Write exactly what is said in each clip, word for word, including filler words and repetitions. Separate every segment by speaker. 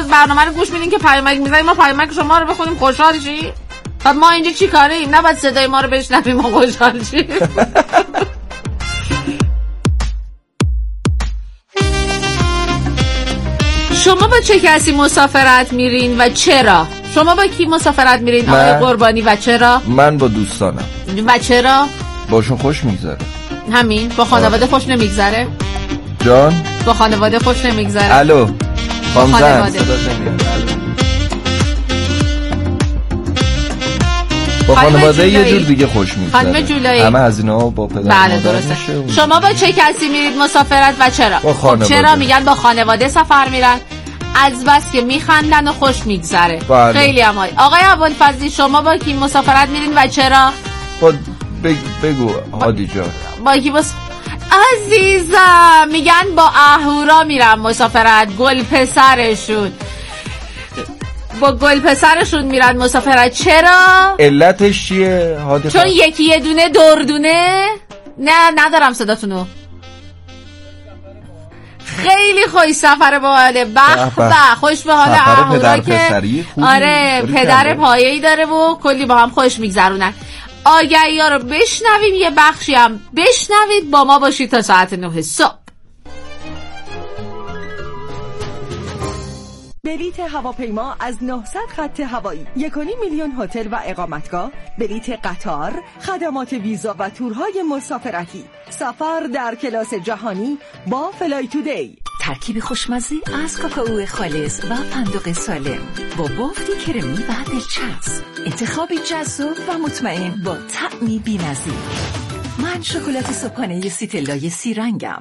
Speaker 1: برنامه رو گوش میدین که پیامک میزنیم ما پیامک شما رو بخونیم خوشحال شی؟ خب ما اینجا چی کاریم؟ نه بعد صدای ما رو بشنویم ما خوشحال شیم. شما با چه کسی مسافرت میرین و چرا؟ شما با کی مسافرت میرین آقای قربانی و چرا؟
Speaker 2: من با دوستانم.
Speaker 1: و چرا؟
Speaker 2: باشون خوش میگذره.
Speaker 1: همین؟ با خانواده خوش نمیگذره؟
Speaker 2: جان؟
Speaker 1: با خانواده خوش نمیگذره؟
Speaker 2: الو
Speaker 1: خانواده
Speaker 2: با خانواده یه جور دیگه خوش میگذره.
Speaker 1: خانم جولایی
Speaker 2: همه هزینه‌ها با پدر
Speaker 1: بله درسته. شما با چه کسی میرید مسافرت و چرا؟
Speaker 2: با خانواده.
Speaker 1: چرا میگن با خانواده سفر میرن؟ از بس که میخندن و خوش میگذره.
Speaker 2: بله.
Speaker 1: خیلی هم عالی. آقای ابوالفضلی شما با کی مسافرت میرین و چرا؟
Speaker 2: با بگو هادی جان.
Speaker 1: با کی بس عزیزم میگن با اهورا میرن مسافرت، گل پسرشون با گل پسرشون میرن مسافرت. چرا؟
Speaker 2: علتش چیه هادی؟
Speaker 1: چون یکی یه دونه دردونه. نه ندارم صداتونو. خیلی خوش سفر باحاله. به به خوش به حال اهورا که آره پدر پایه‌ای داره و کلی با هم خوش میگذرونن. آگهی ها رو بشنویم، یه بخشی هم بشنوید، با ما باشید تا ساعت نه صبح.
Speaker 3: بلیت هواپیما از نهصد خط هوایی، یک و نیم میلیون هتل و اقامتگاه، بلیت قطار، خدمات ویزا و تورهای مسافرتی، سفر در کلاس جهانی با فلای تودی.
Speaker 4: ترکیب خوشمزه از کاکائو خالص و فندق سالم با بافتی کرمی و دلچسب، انتخابی جذاب و مطمئن با طعمی بی‌نظیر. من شکلات صبحانه سیتلای سی رنگم.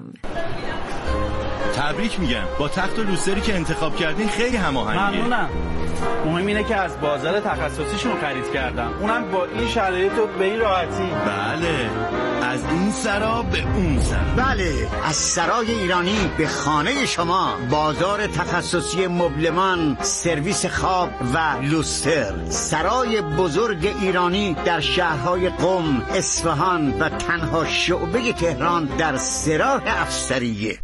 Speaker 5: تبریک میگم، با تخت و لوستری که انتخاب کردین خیلی هماهنگه.
Speaker 6: ممنونم. مهم اینه که از بازار تخصصیشون خرید کردم، اونم با این شرایط و به این راحتی.
Speaker 5: بله، از این سرا به اون سرا.
Speaker 7: بله، از سرای ایرانی به خانه شما. بازار تخصصی مبلمان، سرویس خواب و لوستر. سرای بزرگ ایرانی در شهرهای قم، اصفهان و تنها شعبه تهران در سراح افسریه.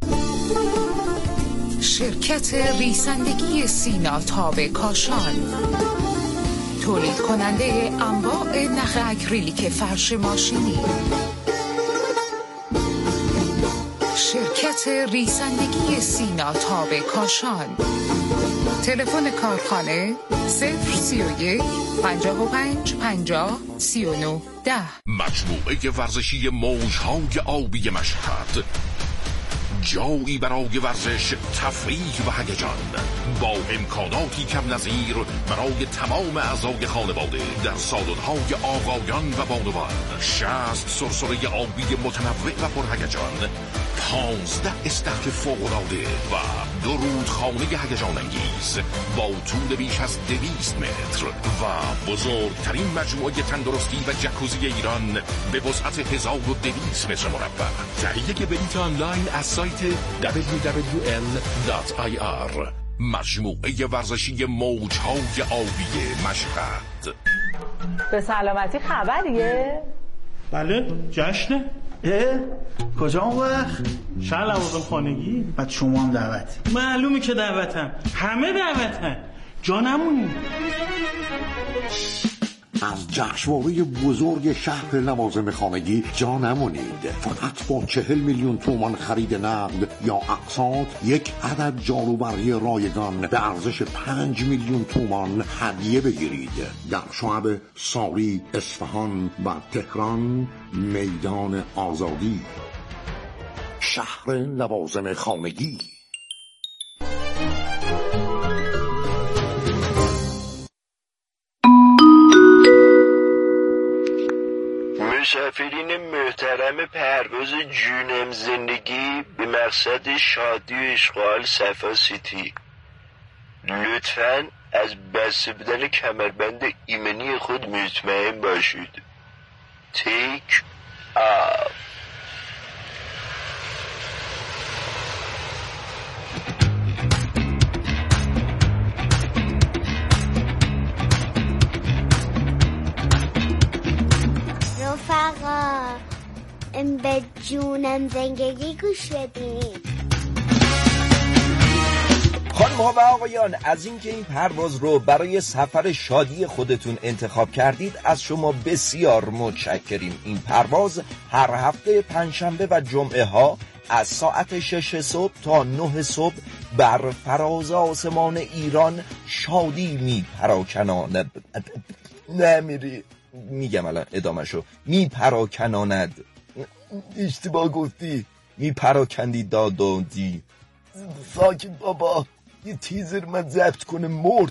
Speaker 8: شرکت ریسندگی سینا تاب کاشان، تولید کننده انواع نخ اکریلیک فرش ماشینی. شرکت ریسندگی سینا تاب کاشان. تلفن کارخانه صفر سی و یک پنجاه و پنج پنجاه سی و نه ده.
Speaker 9: مجموعه ورزشی موجهای آبی مشهد، جایی برای ورزش، تفریح و هیجان، با امکاناتی کم نظیر برای تمام اعضای خانواده در سالن‌های آقایان و بانوان. شصت سرسره آبی متنوع و پرهیجان، پانزده استخر فوق‌العاده و دو رودخانه هیجان انگیز با طول بیش از دویست متر و بزرگترین مجموعه تندرستی و جکوزی ایران به وسعت هزار و دویست متر مربع. تهیه بلیط آنلاین از سایت دبلیو دبلیو ال دات آی آر. مجموعه ورزشی موجهای آبی مشهد.
Speaker 10: به سلامتی خبریه؟
Speaker 6: بله، جشنه.
Speaker 11: اه؟ کجا اون وقت؟
Speaker 6: شهر لوازم خانگی.
Speaker 11: بعد شما هم دعوتی؟
Speaker 6: معلومه که دعوتم، همه دعوتم، جا نمونی.
Speaker 12: از جشنواره بزرگ شهر لوازم خانگی جا نمونید. فقط با چهل میلیون تومان خرید نقد یا اقساط یک عدد جاروبرقی رایگان به ارزش پنج میلیون تومان هدیه بگیرید. در شعب ساری، اصفهان و تهران، میدان آزادی. شهر لوازم خانگی.
Speaker 13: مسافرین محترم پرواز جونم زندگی به مقصد شادی و اشغال صفا سیتی، لطفاً از بسته بودن کمربند ایمنی خود مطمئن باشید. تیک آف.
Speaker 14: رفقا به جونم زندگی گوش بدین.
Speaker 2: خانم‌ها و آقایان، از اینکه این پرواز رو برای سفر شادی خودتون انتخاب کردید از شما بسیار متشکریم. این پرواز هر هفته پنجشنبه و جمعه ها از ساعت شش صبح تا نه صبح بر فراز آسمان ایران شادی می پراکناند. نمیری میگم الان ادامه‌شو. می پراکناند. اشتباه گفتی. می پراکندی دادادی. ساکت بابا، یه تیزر من ضبط کنه مرد.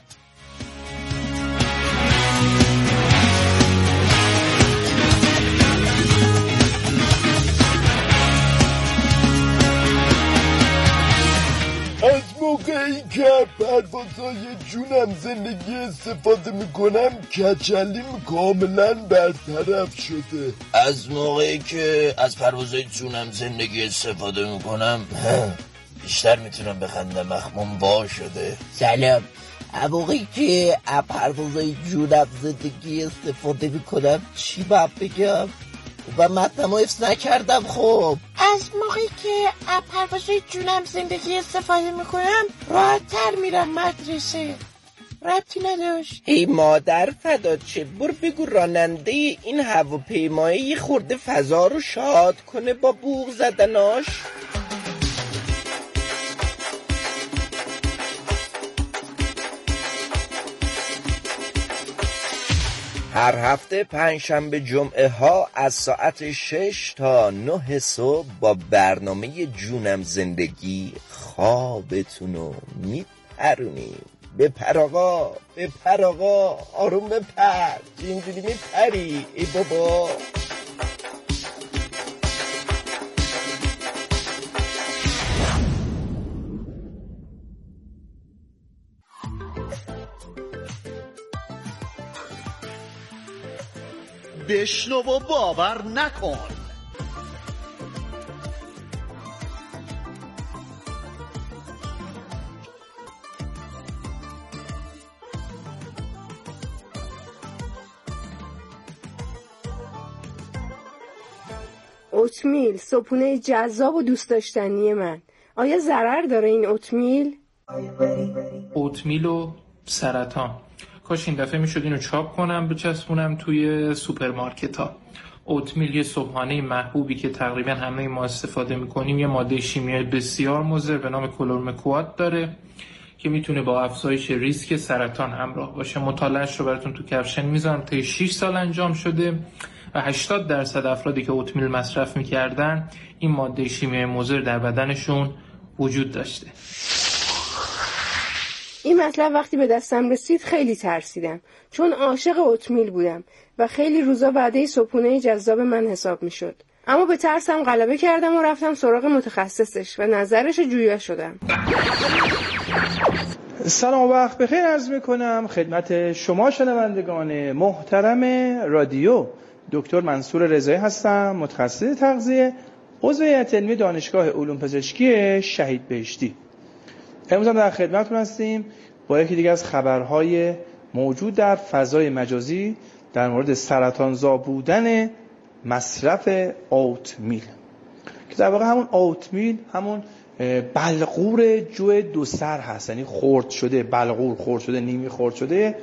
Speaker 2: از موقعی که پروازهای جونم زندگی استفاده میکنم کچلیم کاملا برطرف شده.
Speaker 13: از موقعی که از پروازهای جونم زندگی استفاده میکنم بیشتر میتونم بخندم، مخموم وا شده.
Speaker 15: سلام. موقعی که از پروازهای جونم زندگی استفاده میکنم چی باید بگم؟ و متنمو حفظ نکردم. خب
Speaker 16: از موقعی که از پروازهای جونم زندگی استفاده میکنم راحت تر میرم مدرسه. ربطی نداشت.
Speaker 15: ای مادر فدات چه، برو بگو راننده این هواپیمایی یه خورده فضا رو شاد کنه با بوق زدناش.
Speaker 2: هر هفته پنجشنبه جمعه ها از ساعت شش تا نه صبح با برنامه جونم زندگی خوابتونو میپرونیم. بپر آقا، بپر آقا، آروم بپر، اینجوری میپری ای بابا.
Speaker 5: بشنو و باور نکن.
Speaker 17: اوتمیل، صبحونه جذاب و دوست داشتنی من. آیا ضرر داره این اوتمیل؟
Speaker 18: اوتمیل و سرطان. کاش این دفعه میشد اینو چاپ کنم بچسبونم توی سوپرمارکت ها. اوتمیل یه صبحانه محبوبی که تقریبا همه ما استفاده میکنیم. یه ماده شیمیایی بسیار مضر به نام کلورمکوات داره که میتونه با افزایش ریسک سرطان همراه باشه. مطالعه‌اش رو براتون تو کپشن میذارم. طی شش سال انجام شده و هشتاد درصد افرادی که اوتمیل مصرف میکردن این ماده شیمیایی مضر در بدنشون وجود داشته.
Speaker 17: این مطلب وقتی به دستم رسید خیلی ترسیدم، چون عاشق اوتمیل بودم و خیلی روزا وعده صبحونه جذاب من حساب میشد. اما به ترسم غلبه کردم و رفتم سراغ متخصصش و نظرش جویا شدم.
Speaker 19: سلام و وقت بخیر عرض میکنم خدمت شما شنوندگان محترم رادیو. دکتر منصور رضایی هستم، متخصص تغذیه، عضو هیئت علمی دانشگاه علوم پزشکی شهید بهشتی. امروز هم در خدمتتون هستیم با یکی دیگه از خبرهای موجود در فضای مجازی در مورد سرطانزا بودن مصرف اوتمیل، که در واقع همون اوتمیل همون بلغور جو دو سر هست، یعنی خرد شده، بلغور خرد شده، نیمی خرد شده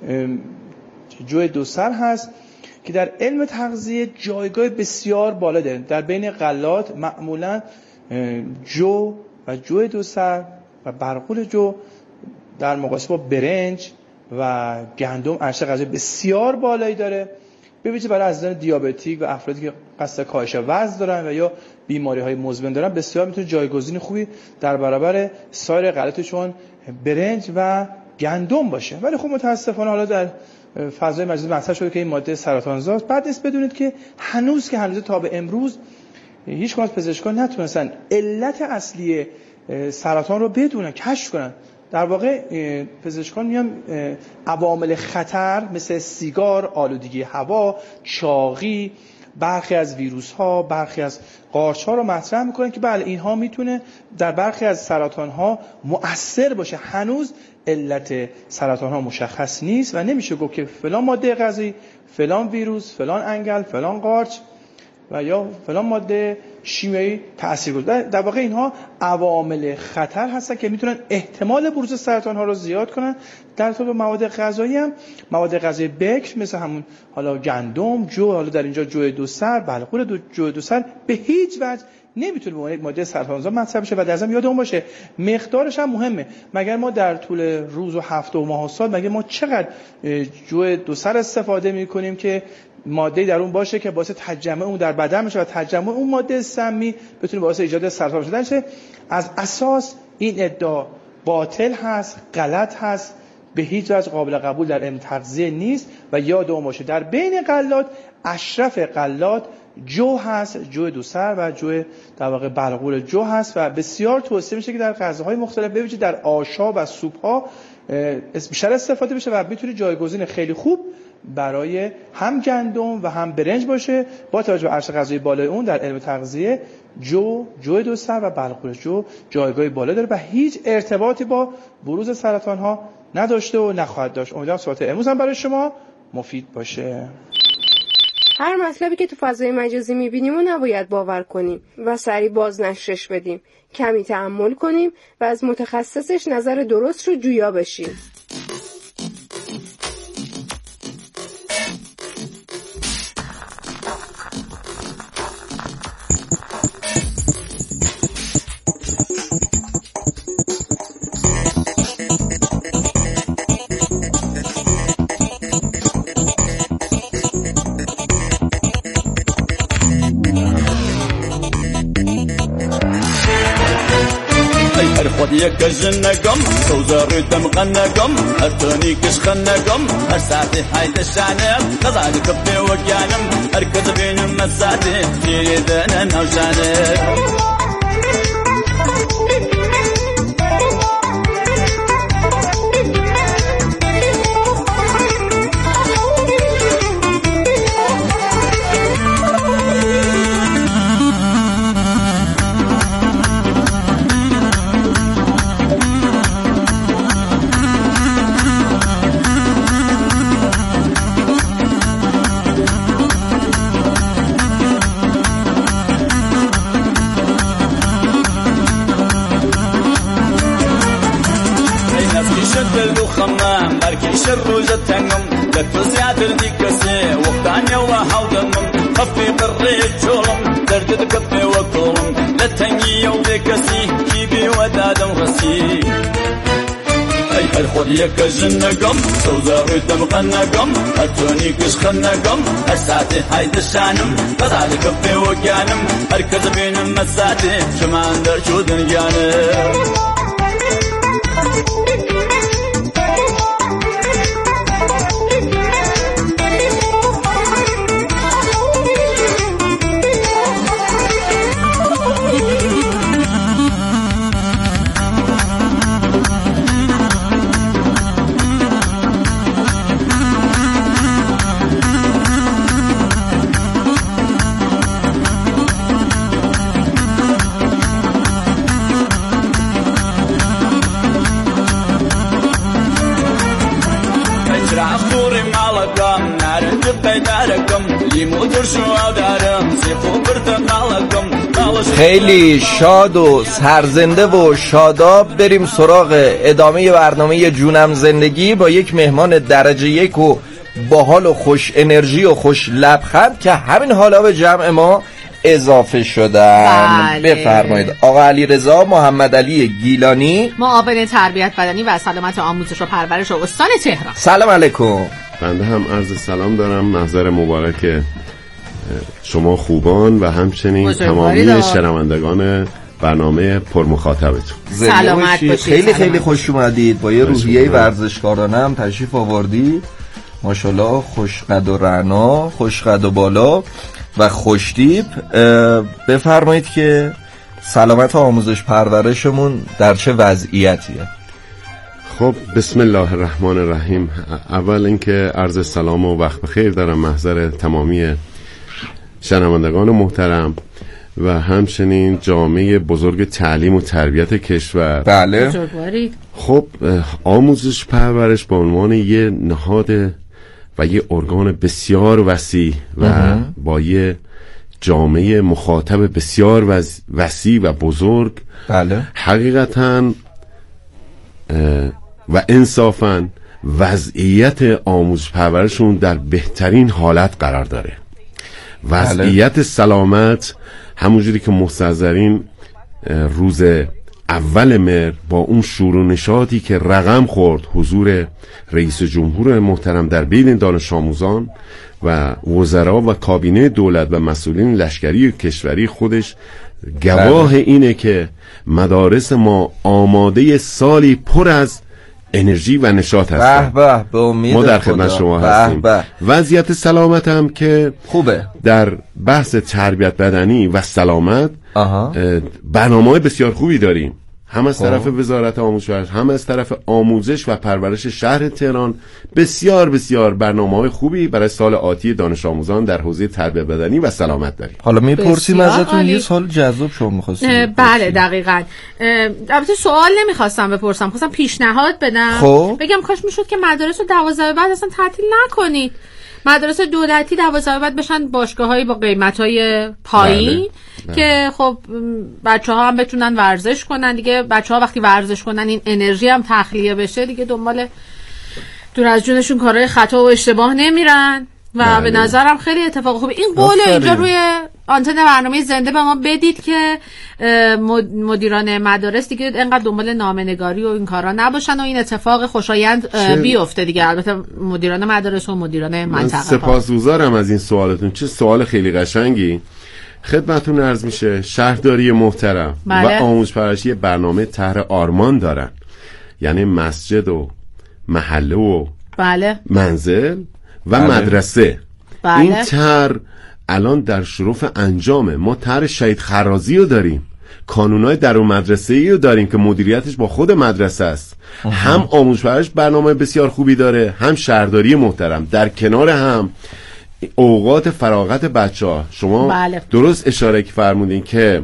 Speaker 19: جو دو سر هست که در علم تغذیه جایگاه بسیار بالا داره. در بین غلات معمولا جو و جو دو سر و برغول جو در مقایسه با برنج و گندم ارزش غذایی بسیار بالایی داره، به ویژه برای عزیزان دیابتیک و افرادی که قصد کاهش وزن دارن و یا بیماری‌های مزمن دارن بسیار میتونه جایگزین خوبی در برابر سایر غلات چون برنج و گندم باشه. ولی خب متاسفانه حالا در فضای مجازی مطرح شده که این ماده سرطانزاست. بعد نیست بدونید که هنوز که هنوز تا به امروز هیچ کدوم از پزشکان نتونستن علت اصلی سرطان رو بدونن، کشف کنن. در واقع پزشکان میان عوامل خطر مثل سیگار، آلودگی هوا، چاقی، برخی از ویروس ها، برخی از قارچ ها رو مطرح میکنن که بله اینها میتونه در برخی از سرطان ها مؤثر باشه. هنوز علت سرطان ها مشخص نیست و نمیشه گفت که فلان ماده غذایی، فلان ویروس، فلان انگل، فلان قارچ و یا فلان ماده شیمیایی تاثیرگذار. در واقع اینها عوامل خطر هستن که میتونن احتمال بروز سرطان ها رو زیاد کنن. در طور مواد غذایی هم مواد غذایی بکر مثل همون حالا گندم، جو، حالا در اینجا جو دو سر، بلغور دو جو دو سر به هیچ وجه نمیتونه به عنوان یک ماده سرطان‌زا مصرف بشه و در ضمن یادمون باشه مقدارش هم مهمه. مگر ما در طول روز و هفته و ماه و سال مگر ما چقدر جو دو سر استفاده میکنیم که ماده در اون باشه که باعث تجمع اون در بدن بشه و تجمع اون ماده سمی بتونه باعث ایجاد سرطان شدن شه. از اساس این ادعا باطل هست، غلط هست، به هیچ وجه قابل قبول در علم تغذیه نیست. و یادمون باشه در بین غلات اشرف غلات جو هست، جو دو سر و جو در واقع بلغور جو هست و بسیار توصیه میشه که در غذاهای مختلف به ویژه در آش‌ها و سوپ‌ها بیشتر استفاده بشه و میتونه جایگزین خیلی خوب برای هم گندم و هم برنج باشه. با توجه به ارزش غذایی بالای اون در علم تغذیه جو، جو دو سر و بلغور جو جایگاهی بالا داره و هیچ ارتباطی با بروز سرطان ها نداشته و نخواهد داشت. امیدوارم صحبت امروز هم برای شما مفید باشه.
Speaker 17: هر مطلبی که تو فضای مجازی میبینیم و نباید باور کنیم و سریع بازنشرش بدیم. کمی تأمل کنیم و از متخصصش نظر درست رو جویا بشیم.
Speaker 20: یک جنگم سوزاری دم غنگم هر تونی کش خنگم هر ساعتی حید شانم قضای کبی و گانم هر کد بینم مساعتی تیریدن نوشانم الروجة تنم لتوزيعت الديكسي وقتانيا وحاودنم خفي قريت شولم درجة كفي وكولم لتنجي وديكسي كيبي ودادم غسي أي الخود يك جنقم سوزاري دمقنقم أتوني كش خنقم أساتي هايد الشانم قطع كفي وكانم أركز بين المساتي شمان در شودن جانم
Speaker 2: خیلی شاد و سرزنده و شاداب بریم سراغ ادامه برنامه جونم زندگی با یک مهمان درجه یک و باحال و خوش انرژی و خوش لبخند که همین حالا به جمع ما اضافه شدن.
Speaker 1: بله.
Speaker 2: بفرمایید آقا علیرضا محمد علی گیلانی،
Speaker 1: معاون تربیت بدنی و سلامت آموزش و پرورش استان تهران.
Speaker 2: سلام علیکم.
Speaker 21: بنده هم عرض سلام دارم، محضر مبارک شما خوبان و همچنین تمامی شنوندگان برنامه پرمخاطبتون.
Speaker 1: سلامت باشید.
Speaker 2: خیلی خیلی خوش اومدید. با یه روحیه ورزشکارانه هم تشریف آوردید. ماشاءالله خوش قد و رعنا، خوش قد و بالا و خوشتیپ. بفرمایید که سلامت آموزش پرورشمون در چه وضعیتیه؟
Speaker 21: خب بسم الله الرحمن الرحیم. اول اینکه عرض سلام و وقت بخیر دارم محضر تمامی شنوندگان محترم و همچنین جامعه بزرگ تعلیم و تربیت کشور.
Speaker 2: بله.
Speaker 21: خب آموزش پرورش به عنوان یه نهاد و یه ارگان بسیار وسیع و با یه جامعه مخاطب بسیار وسیع و بزرگ
Speaker 2: بله.
Speaker 21: حقیقتاً و انصافاً وضعیت آموزش پرورشون در بهترین حالت قرار داره. وضعیت بله. سلامت همونجوری که مستحضرین روز اول مهر با اون شور و نشاطی که رقم خورد حضور رئیس جمهور محترم در بین دانش آموزان و وزرا و کابینه دولت و مسئولین لشکری و کشوری خودش گواه بله. اینه که مدارس ما آماده سالی پر از انرژی و نشاط هستن.
Speaker 2: به به به امید
Speaker 21: ما در خدمت شما هستیم. به. وضعیت سلامت هم که
Speaker 2: خوبه.
Speaker 21: در بحث تربیت بدنی و سلامت برنامه‌های بسیار خوبی داریم، هم از طرف وزارت آموزش هم از طرف آموزش و پرورش شهر تهران. بسیار بسیار برنامه‌های خوبی برای سال آتی دانش آموزان در حوزه تربیت بدنی و سلامت داریم.
Speaker 2: حالا میپرسیم ازتون یه سوال جذاب شما می‌خواستید.
Speaker 1: بله دقیقاً. البته سوال نمی‌خواستم بپرسم، خواستم پیشنهاد بدم.
Speaker 2: خب.
Speaker 1: بگم کاش میشد که مدارس رو دوازده بعد اصلا تعطیل نکنید. مدارس دولتی دوازده بعد بشن باشگاه‌های با قیمت‌های پایین. بله. بله. که خب بچه‌ها هم بتونن ورزش کنن دیگه. بچه‌ها وقتی ورزش کنن این انرژی هم تخلیه بشه دیگه، دنبال دور از جونشون کارهای خطا و اشتباه نمیرن و بله. به نظرم خیلی اتفاق خوبه. این قول اینجا روی آنتن برنامه زنده به ما بدید که مدیران مدارس دیگه انقدر دنبال نامه‌نگاری و این کارا نباشن و این اتفاق خوشایند بیفته دیگه. البته مدیران مدارس و مدیران منطقه.
Speaker 21: سپاسگزارم از این سوالتون، چه سوال خیلی قشنگی. خدمتتون عرض میشه شهرداری محترم بله. و آموزش پرورشی برنامه طرح آرمان دارن، یعنی مسجد و محله و
Speaker 1: بله.
Speaker 21: منزل و بله. مدرسه
Speaker 1: بله.
Speaker 21: این طرح الان در شرف انجامه. ما طرح شهید خرازی رو داریم، کانونای در اون مدرسه‌ای رو داریم که مدیریتش با خود مدرسه است. هم آموزش پرورش برنامه بسیار خوبی داره، هم شهرداری محترم. در کنار هم اوقات فراغت بچه‌ها شما
Speaker 1: بله.
Speaker 21: درست اشاره فرمودین که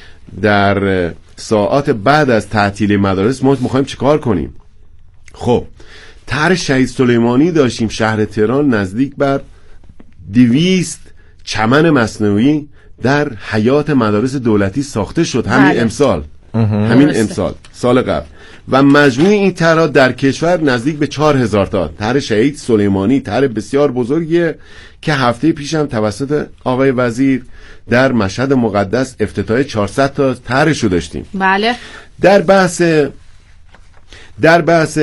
Speaker 21: در ساعات بعد از تعطیلی مدارس ما می‌خوایم چیکار کنیم. خب طرح شهید سلیمانی داشتیم شهر تهران، نزدیک بر دویست چمن مصنوعی در حیات مدارس دولتی ساخته شد همین بله. امسال همین درسته. امسال سال قبل و مجموع این طرح در کشور نزدیک به چهار هزار تا. طرح شهید سلیمانی طرح بسیار بزرگیه که هفته پیشم توسط آقای وزیر در مشهد مقدس افتتاح چهارصد تا طرحش رو داشتیم.
Speaker 1: بله.
Speaker 21: در بحث در بحث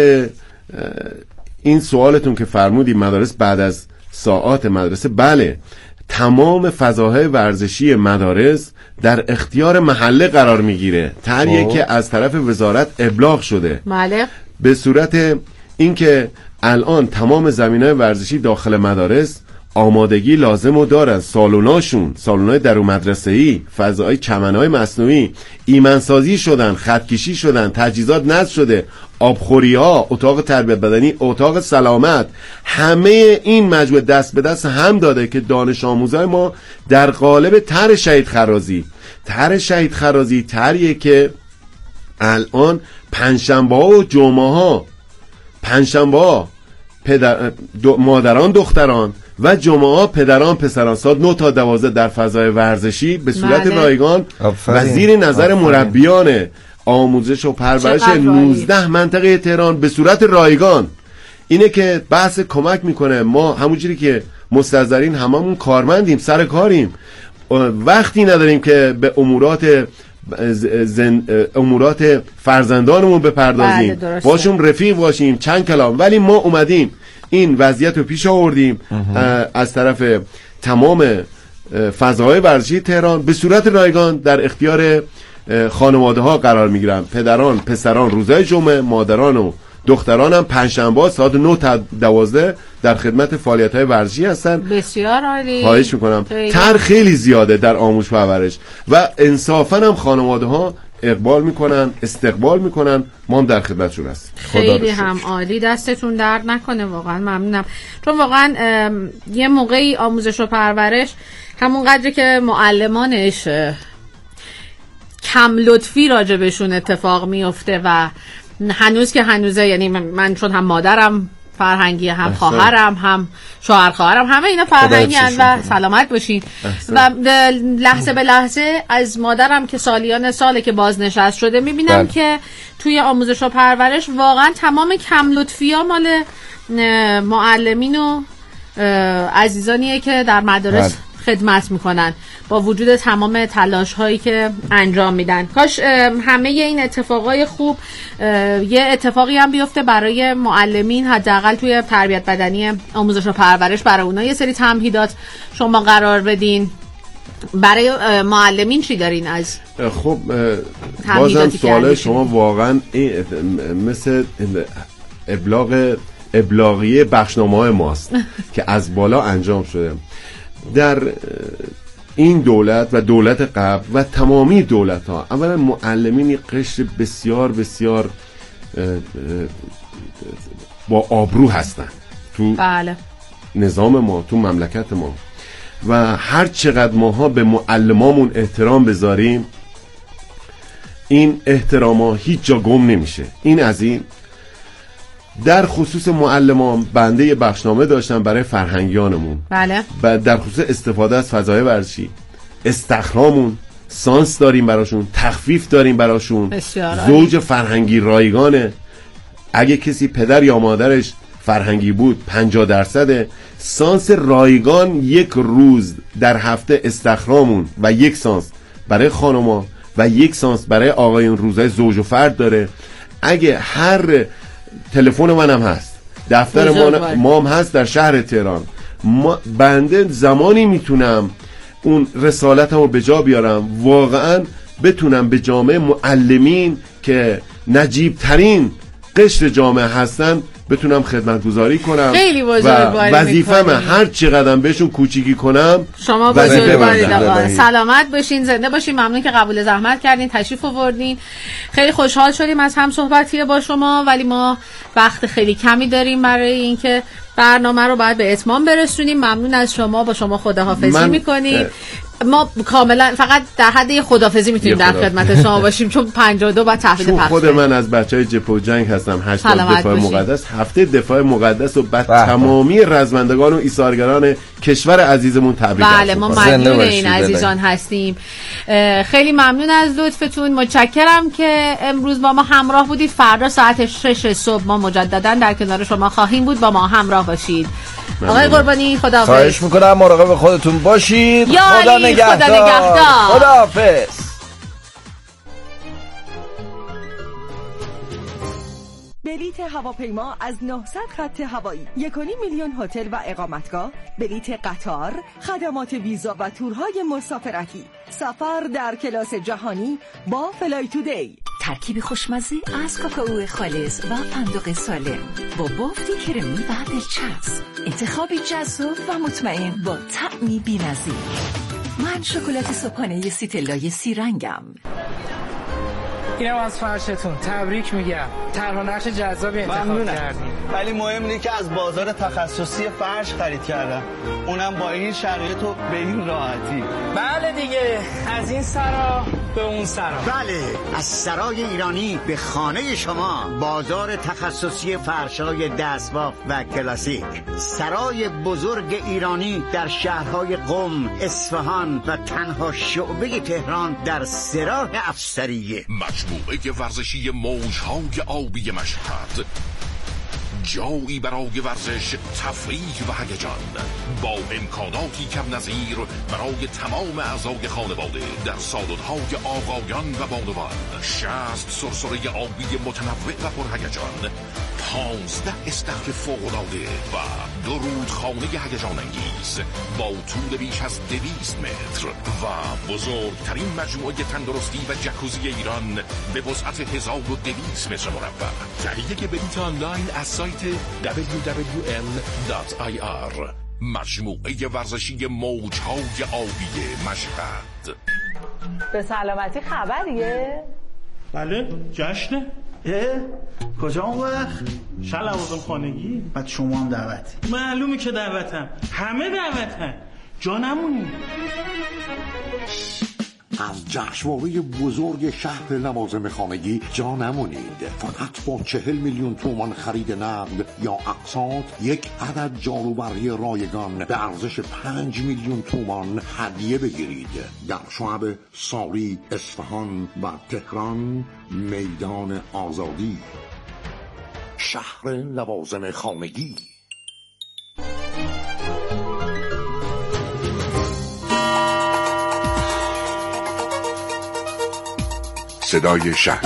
Speaker 21: این سوالتون که فرمودی مدارس بعد از ساعات مدرسه، بله تمام فضاهای ورزشی مدارس در اختیار محله قرار میگیره. طرحی که از طرف وزارت ابلاغ شده
Speaker 1: بله.
Speaker 21: به صورت اینکه الان تمام زمینهای ورزشی داخل مدارس آمادگی لازم رو دارن. سالوناشون، سالونای درون مدرسه‌ای، فضای چمنهای مصنوعی ایمنسازی شدن، خطکشی شدن، تجهیزات نصب شده، آبخوری‌ها، اتاق تربیت بدنی، اتاق سلامت، همه این مجموعه دست به دست هم داده که دانش آموزای ما در قالب طرح شهید خرازی طرح شهید خرازی طرحیه که الان پنجشنبه‌ها و جمعه‌ها پنجشنبه‌ها پدر دو مادران دختران و جمعه پدران پسران ساعت نه تا دوازده در فضای ورزشی به صورت
Speaker 1: بله.
Speaker 21: رایگان و زیر نظر آفرین. مربیان آموزش و پرورش نوزده منطقه تهران به صورت رایگان. اینه که بحث کمک میکنه. ما همونجوری که مستحضرین هممون کارمندیم، سر کاریم، وقتی نداریم که به امورات زن... امورات فرزندانمون بپردازیم،
Speaker 1: بله
Speaker 21: باشون رفیق باشیم، چند کلام، ولی ما اومدیم این وضعیت رو پیش آوردیم از طرف تمام فضاهای ورزشی تهران به صورت رایگان در اختیار خانواده ها قرار میگیرن. پدران، پسران روزهای جمعه، مادران و دختران هم پنجشنبه ساعت نه تا دوازده در خدمت فعالیت های ورزشی هستن.
Speaker 1: بسیار عالی.
Speaker 21: خواهش میکنم. طرح خیلی زیاده در آموزش پرورش و انصافا هم خانواده ها اقبال میکنن، استقبال میکنن. ما هم در خدمتشون هستیم.
Speaker 1: خیلی هم عالی، دستتون درد نکنه، واقعا ممنونم. چون واقعا یه موقعی آموزش و پرورش همون قدری که معلمانش کم لطفی راجبشون اتفاق میفته و هنوز که هنوزه، یعنی من چون هم مادرم فرهنگی، هم خواهرم هم شوهر خواهرم، همه اینا فرهنگی هن و سلامت باشین. و لحظه به لحظه از مادرم که سالیان ساله که بازنشست شده میبینم که توی آموزش و پرورش واقعا تمام کم لطفی ها مال معلمین و عزیزانیه که در مدارس خدمت میکنن با وجود تمام تلاش هایی که انجام میدن. کاش همه این اتفاقای خوب یه اتفاقی هم بیفته برای معلمین، حداقل توی تربیت بدنی آموزش و پرورش برای اونا یه سری تمهیدات شما قرار بدین. برای معلمین چی دارین از
Speaker 21: خب بازم سوال شما واقعا مثل ابلاغ ابلاغیه بخشنامه‌های ماست که از بالا انجام شده. در این دولت و دولت قبل و تمامی دولت ها اولا معلمین قشر بسیار بسیار با آبرو هستن تو
Speaker 1: بله.
Speaker 21: نظام ما، تو مملکت ما، و هر چقدر ماها به معلمامون احترام بذاریم این احترام ها هیچ جا گم نمیشه. این از این. در خصوص معلمان بنده یه بخشنامه داشتم برای فرهنگیانمون.
Speaker 1: بله.
Speaker 21: در خصوص استفاده از فضای ورزشی، استخرامون سانس داریم براشون، تخفیف داریم براشون. زوج فرهنگی رایگانه. اگه کسی پدر یا مادرش فرهنگی بود پنجاه درصد سانس رایگان یک روز در هفته استخرامون و یک سانس برای خانوما و یک سانس برای آقایون روزای زوج و فرد داره. اگه هر تلفن منم هست، دفتر ما مام هست در شهر تهران، ما بنده زمانی میتونم اون رسالتمو به جا بیارم واقعا بتونم به جامعه معلمین که نجیب ترین قشر جامعه هستن بتونم خدمتگزاری کنم.
Speaker 1: خیلی بزرگواری
Speaker 21: و وظیفه‌مه هر چقدرم بهشون کوچیکی کنم.
Speaker 1: شما بزرگواری آقا، سلامت باشین، زنده باشین. ممنون که قبول زحمت کردین، تشریف آوردین. خیلی خوشحال شدیم از هم صحبتی با شما، ولی ما وقت خیلی کمی داریم برای اینکه برنامه رو باید به اتمام برسونیم. ممنون از شما، با شما خداحافظی میکنیم. ما کاملا فقط در حد خداحافظی میتونیم در خدمت شما باشیم چون پنجاه و دو با تحویل پخش.
Speaker 21: خود من از بچهای جبهه و جنگ هستم. هشتاد دفاع مقدس، هفته دفاع مقدس و بعد تمامی رزمندگان و ایثارگران کشور عزیزمون تبریک.
Speaker 1: بله ما مدیون این عزیزان هستیم. خیلی ممنون از لطفتون، متشکرم که امروز با ما همراه بودید. فردا ساعت شش صبح ما مجددا در کنار شما خواهیم بود، با ما همراه باشید. آقای قربانی خداحافظ.
Speaker 2: خواهش میکنم مراقب خودتون باشید. خدا نگهدار.
Speaker 1: خدا نگهدار.
Speaker 2: خداحافظ.
Speaker 3: بلیت هواپیما از نهصد خط هوایی، یک و نیم میلیون هتل و اقامتگاه، بلیت قطار، خدمات ویزا و تورهای مسافرتی، سفر در کلاس جهانی با فلای تودی.
Speaker 4: ترکیب خوشمزه از کاکائو خالص و فندق سالم با بافتی کرمی و دلچسب، انتخابی جذاب و مطمئن با طعمی بی‌نظیر. من شکلات صبحانه سیتلای سی رنگم.
Speaker 22: اینم از فرشتون، تبریک میگم. طرح و نقش جذابی انتخاب کردیم.
Speaker 6: ولی مهم اینه که از بازار تخصصی فرش خرید کردم، اونم با این شرایط و به این راحتی.
Speaker 22: بله دیگه، از این سرا به اون سرا.
Speaker 7: بله، از سرای ایرانی به خانه شما، بازار تخصصی فرشای دستباف و کلاسیک. سرای بزرگ ایرانی در شهرهای قم، اصفهان و تنها شعبه تهران در سراح افسریه.
Speaker 9: مجموعه ورزشی موجهای آبی مشهد، جایی برای ورزش، تفریح و هیجان، با امکاناتی کم نظیر برای تمام اعضای خانواده در سالن‌های آقایان و بانوان. شصت سرسره آبی متنوع و پرهیجان، پانزده استخر فوق‌العاده و دو رودخانه هیجان انگیز با طول بیش از دویست متر و بزرگترین مجموعه تندرستی و جکوزی ایران به وسعت هزار و دویست متر مربع. تهیه بلیط آنلاین از سایت دبلیو دبلیو ال دات آی آر. مجموعه ورزشی موجهای آبی مشهد.
Speaker 10: به سلامتی خبریه؟
Speaker 11: بله، جشنه. اه؟ کجا اون وقت؟ شل لوازم خانگی؟ بعد شما هم دعوتی؟ معلومه که دعوتم، همه دعوتن، جا نمونی.
Speaker 8: از جشنواره بزرگ شهر لوازم خانگی جا نمونید. فقط با چهل میلیون تومان خرید نقد یا اقساط یک عدد جاروبرقی رایگان به ارزش پنج میلیون تومان هدیه بگیرید. در شعب ساری، اصفهان و تهران، میدان آزادی. شهر لوازم خانگی.
Speaker 9: صدای شهر.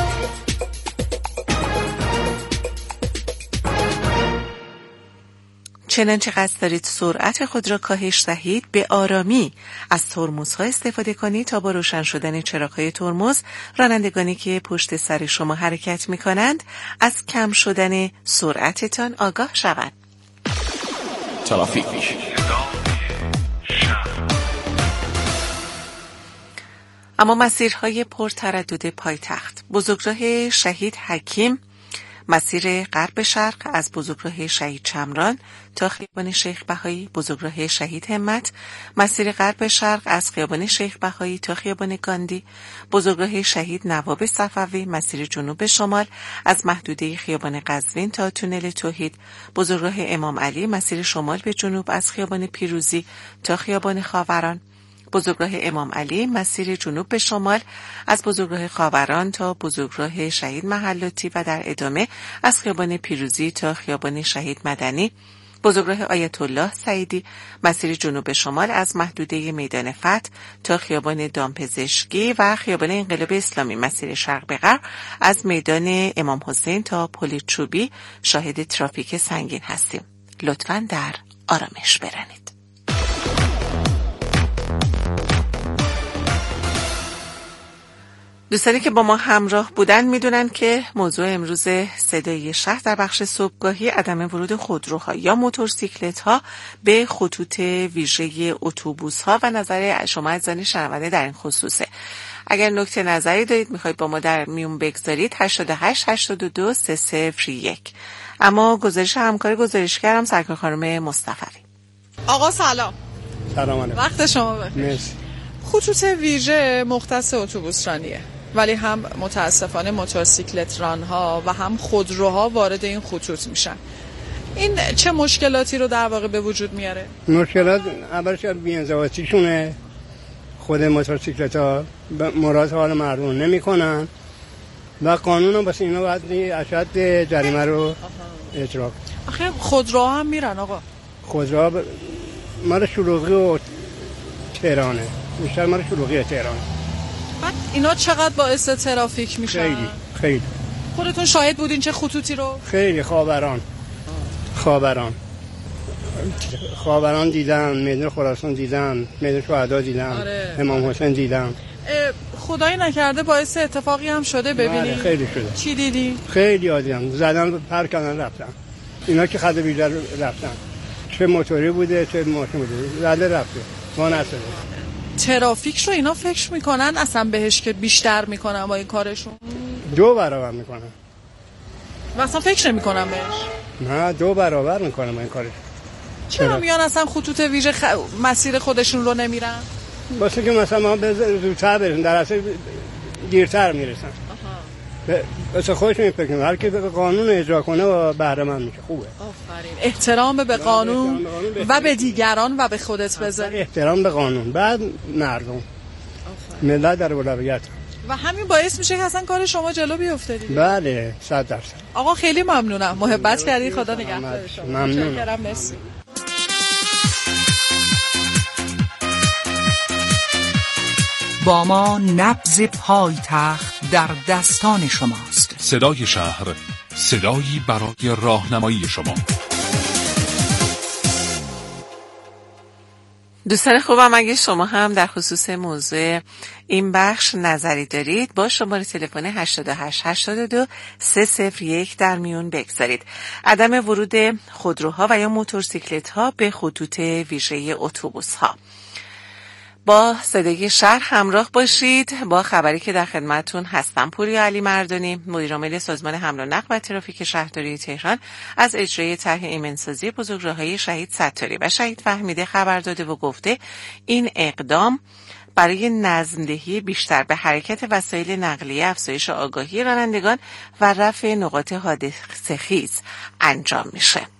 Speaker 12: چنانچه قصد دارید سرعت خود را کاهش دهید، به آرامی از ترمزها استفاده کنید تا با روشن شدن چراغ‌های ترمز رانندگانی که پشت سر شما حرکت می‌کنند از کم شدن سرعتتان آگاه شوند.
Speaker 9: ترافیک.
Speaker 12: اما مسیرهای پرتردد پایتخت: بزرگراه شهید حکیم، مسیر غرب شرق از بزرگراه شهید چمران تا خیابان شیخ بهایی، بزرگراه شهید همت، مسیر غرب شرق از خیابان شیخ بهایی تا خیابان گاندی، بزرگراه شهید نواب صفوی، مسیر جنوب شمال از محدوده خیابان قزوین تا تونل توحید، بزرگراه امام علی، مسیر شمال به جنوب از خیابان پیروزی تا خیابان خاوران، بزرگراه امام علی، مسیر جنوب به شمال از بزرگراه خاوران تا بزرگراه شهید محلاتی و در ادامه از خیابان پیروزی تا خیابان شهید مدنی، بزرگراه آیت الله سعیدی، مسیر جنوب شمال از محدوده میدان فتح تا خیابان دامپزشکی و خیابان انقلاب اسلامی، مسیر شرق به غرب از میدان امام حسین تا پل چوبی شاهد ترافیک سنگین هستیم. لطفاً در آرامش برانید. دوستانی که با ما همراه بودن میدونن که موضوع امروز صدای شهر در بخش صبحگاهی عدم ورود خودروها یا موتورسیکلت‌ها به خطوط ویژه اتوبوس‌ها و نظر شما عزیزان شنونده در این خصوصه. اگر نکته نظری دارید میخواید با ما در میون بگذارید هشتاد و هشت هشتاد و دو سه صفر یک. اما گزارش همکار گزارشگرم سرکار خانم مصطفی.
Speaker 23: آقا سلام.
Speaker 24: سلام علیکم.
Speaker 23: وقت شما بخیر.
Speaker 24: مرسی.
Speaker 23: خطوط ویژه مختص اتوبوس رانیه، ولی هم متاسفانه موتورسیکلت رانها و هم خودروها وارد این خطوط میشن. این چه مشکلاتی رو در واقع به وجود میاره؟
Speaker 24: مشکلات اولش بی‌انضباطیشونه. خود موتورسیکلت‌ها مراد حال مردم نمی‌کنن و قانون هم واسه اینا باید اشد جریمه رو اجرا کنه.
Speaker 23: آخه خودروها هم میرن آقا.
Speaker 24: خودروها ب... مال شلوغی و تهرانه. بیشتر مال شلوغی تهرانه.
Speaker 23: بعد اینا چقدر باعث ترافیک میشن؟
Speaker 24: خیلی خیلی.
Speaker 23: خودتون شاهد بودین چه خطوطی رو؟
Speaker 24: خیلی خاوران. خاوران. خاوران دیدم، میدان خراسان دیدم، میدان شهدا دیدم،
Speaker 23: آره.
Speaker 24: امام حسین دیدم.
Speaker 23: خدایی نکرده باعث اتفاقی هم شده ببینی؟
Speaker 24: خیلی شده.
Speaker 23: چی دیدی؟
Speaker 24: خیلی آدم زدن پر کردن رفتن. اینا که خط بیشتر رفتن. چه موتوری بوده چه ماشین بوده. زده رفته. ما نشده.
Speaker 23: ترافیک رو اینا فکر میکنن اصلا بهش که بیشتر میکنن با این کارشون؟
Speaker 24: دو برابر میکنن.
Speaker 23: و اصلا فکر نمیکنن بهش؟
Speaker 24: نه دو برابر میکنن با این کارش.
Speaker 23: چرا میان اصلا خطوط ویژه خ... مسیر خودشون رو نمیرن؟
Speaker 24: واسه که مثلا ما زودتر برسن، در اصل دیرتر میرسن. واسه خودشون فکر کنن هر کی به قانون اجرا کنه و بهره مند میشه. خوبه.
Speaker 23: آفرین. احترام به قانون و به دیگران و به خودت بذاری.
Speaker 24: احترام به قانون، بعد مردم. ملت در اولویت.
Speaker 23: و همین باعث میشه که اصلا کار شما جلو بیفته دیگه.
Speaker 24: بله صد درصد.
Speaker 23: آقا خیلی ممنونم، محبت کردی، خدا نگهدار شما.
Speaker 24: ممنونم.
Speaker 23: مرسی.
Speaker 25: با ما نبض پایتخت در دستان شماست.
Speaker 9: صدای شهر، صدایی برای راهنمایی شما.
Speaker 12: دوستان خوبم، اگه شما هم در خصوص موضوع این بخش نظری دارید با شماره تلفن هشتاد و هشت هشتاد و دو سه صفر یک در میون بگذارید. عدم ورود خودروها و یا موتورسیکلت‌ها به خطوط ویژه اتوبوس‌ها. با صدای شهر همراه باشید با خبری که در خدمتتون هستم. پوریا علی مردانی، مدیر عامل سازمان حمل و نقل و ترافیک شهرداری تهران، از اجرای طرح ایمنسازی بزرگراه‌های شهید ستاری و شهید فهمیده خبر داده و گفته این اقدام برای نظم‌دهی بیشتر به حرکت وسایل نقلیه، افزایش آگاهی رانندگان و رفع نقاط حادثه‌خیز انجام میشه.